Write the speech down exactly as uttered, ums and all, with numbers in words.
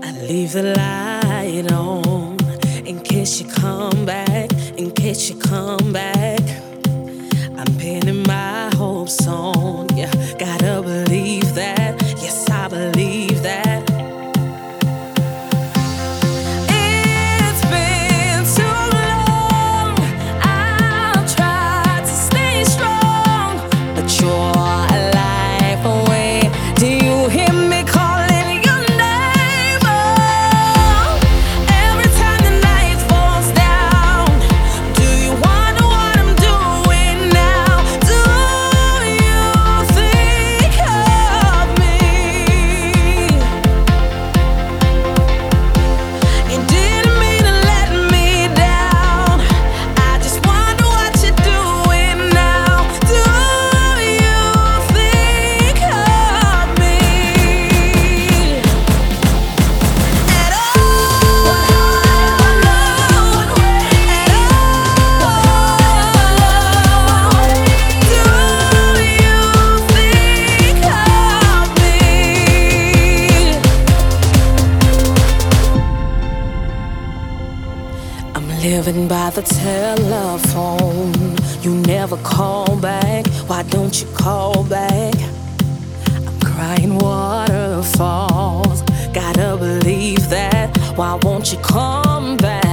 I leave the light on in case you come back, in case you come back. I'm pinning my hopes on you. Gotta believe that, yes, I believe that. It's been too long. I'll try to stay strong, but you're life away. Do you hear me calling your name? Oh, every time the night falls down, do you wonder what I'm doing now? Do you think of me? You didn't mean to let me down. I just wonder what you're doing now. Do you think of me at all? At all? Do you think of me? I'm living by the telephone. You never call back. Why don't you call back? I'm crying waterfalls. Gotta believe that. Why won't you come back?